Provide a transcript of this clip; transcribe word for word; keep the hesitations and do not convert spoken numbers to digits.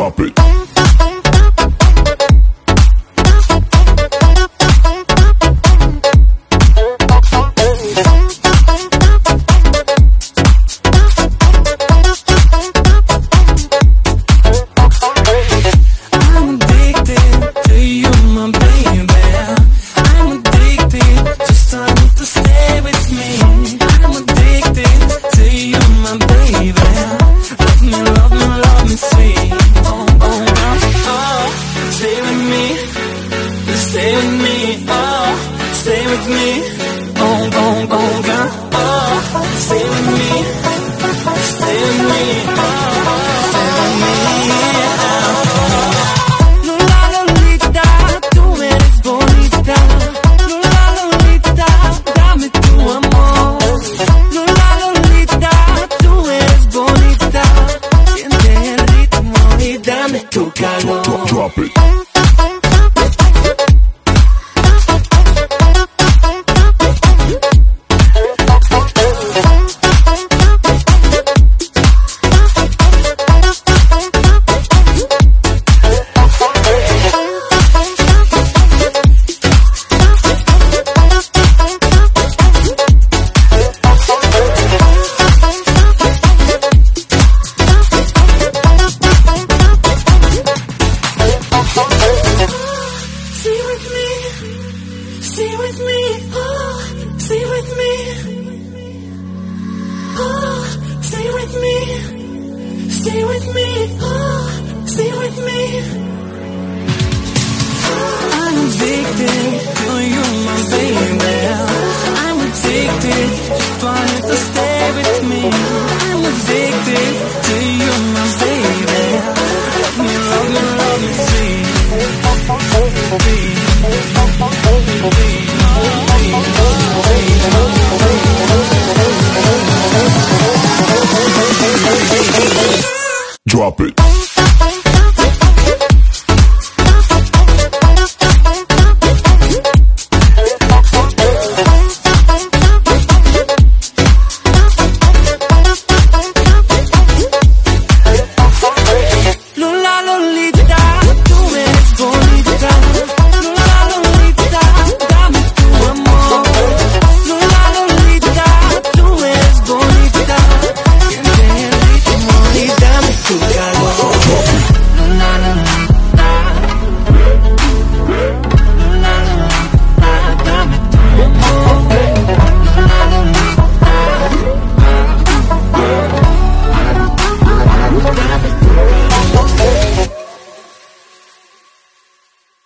Drop it. Stay with me, oh, stay with me, oh, oh, oh, girl, oh, stay with me, stay with me, oh, stay with me, oh. Lola Lolita, tú eres bonita, Lola Lolita, dame tu amor, Lola Lolita, tú eres bonita, siente el ritmo y dame tu calor. Drop it. Stay with me, oh, stay with me, oh, stay with me, stay with me, oh, stay with me. I'm addicted to you, my baby. I'm addicted, just want you to stay with me. I'm addicted to you, my baby. Love me, love me, love me, sweet. Drop it.